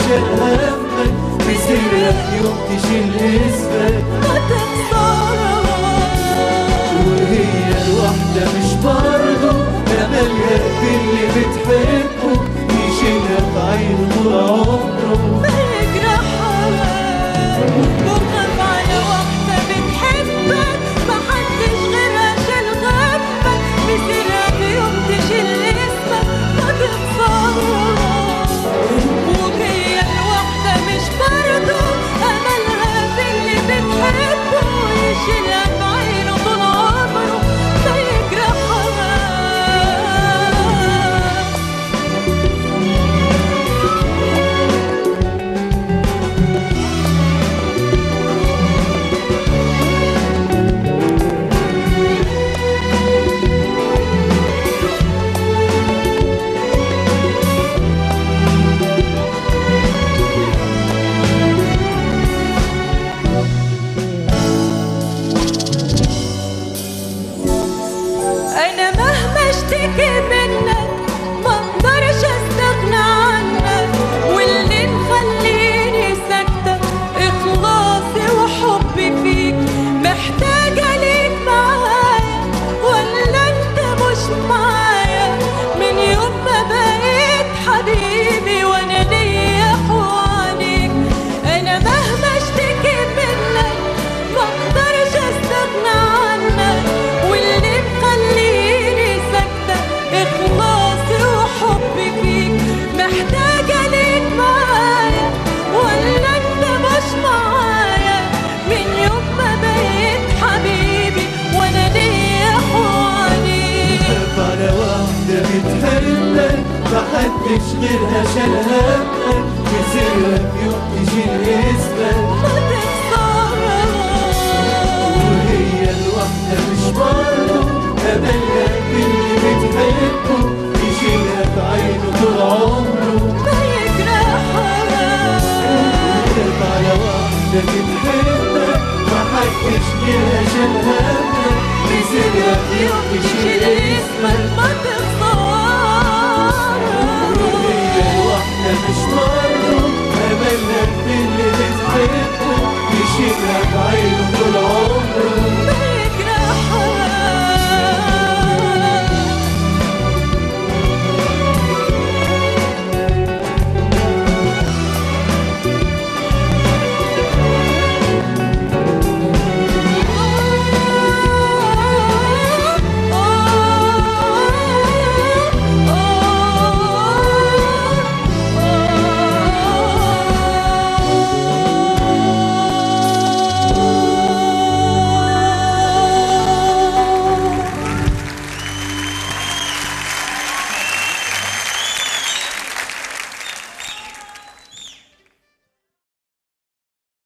شال همك، مسيرك يوم تشيل اسمك ما تخسرهاش. وهي الوحدة مش برضه أملها في اللي بتحبه يشيلها في عينه طول عمره ما يجرحهاش. وخاف على واحدة بتحبك محدش غيرها شال غمك، مسيرك يوم تشيل اسمك ما تخسرهاش. وهي الوحدة مش برضه أملها في اللي بتحبه يشيلها في عينه طول عمره ما يجرحهاش. أنا مهما اشتكي منك مقدرش استغنى عنك، واللي مخليني ساكتة إخلاصي وحبي فيك. محتاجة ليك معايا ولا أنت مش معايا؟ من يوم ما بقيت حبيبي وأنا ليا حواليك. أنا مهما اشتكي منك مقدرش استغنى عنك، واللي مخليني ساكتة إخلاصي وحبي فيك. محتاجة ليك معايا ولا أنت مش معايا؟ من يوم ما بقيت حبيبي وأنا ليا حواليك. خاف على واحدة بتحبك محدش غيرها شال همك، مسيرك يوم تشيل اسمك ما تخسرهاش. وهي الوحدة مش برضه أملها في اللي بتحبه يشيلها في عينه طول عمره ما يجرحهاش. خاف على واحدة بتحبك محدش غيرها شال همك، مسيرك يوم تشيل